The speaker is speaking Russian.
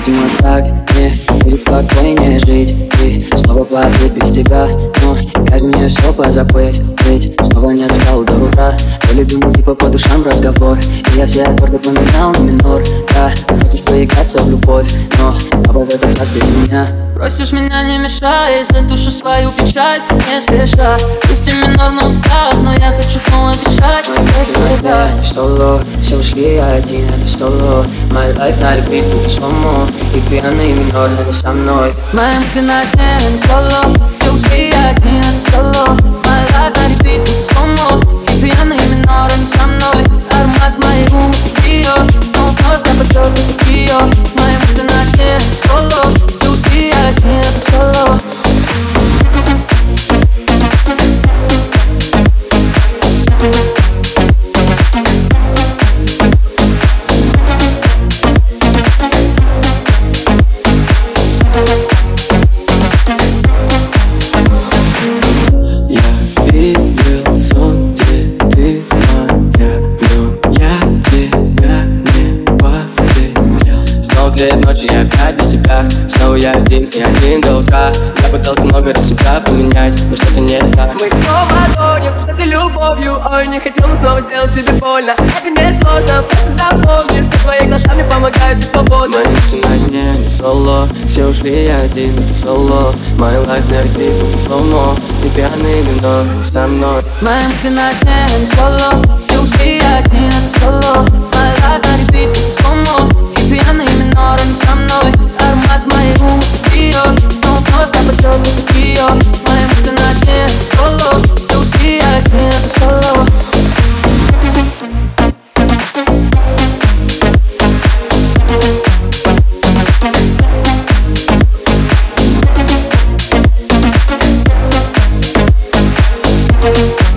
Видимо, так мне будет спокойнее жить. Ты снова платит без тебя, но казнь мне все позабыть. Ведь снова не спал до утра. Твой любимый типа по душам разговор, и я все аккорды поменял на минор. Да, хочешь проиграться в любовь, но папа в этот раз без меня. Просишь меня не мешай, задушу свою печаль не спеша. Пусть и минор мой встал, но я хочу снова дышать. Я не соло, все ушли, я один, это соло. My life на repeat, это сломо. И пьяный минор, это со мной. Моим финальным не соло, все ушли, я один, это соло. My life на repeat, это сломо. И пьяный минор, не со мной. Аромат моей губы, ее, но вновь на подчеркнут ее. Моим финальным не соло, все ушли, я один, это соло. Лет ночи я опять без тебя. Снова я один и один до утра. Я пытался много раз себя поменять, но что-то не так. Мы снова гоним, что ты любовью. Ой, не хотел снова сделать тебе больно. Это не сложно, просто запомни, что твои глаза мне помогают быть свободным. Мои мысли на дне, не соло. Все ушли, я один, это соло. My life на repeat, это сломо. И пьяный вино со мной. Моим финальным не соло, все ушли, я один, это соло. My life на repeat, это сломо. И пьяный минор, не со мной. Аромат моей губы, ее, но вновь на подчеркнут ее. Моим финальным не соло, все ушли, я один, это соло. We'll be right back.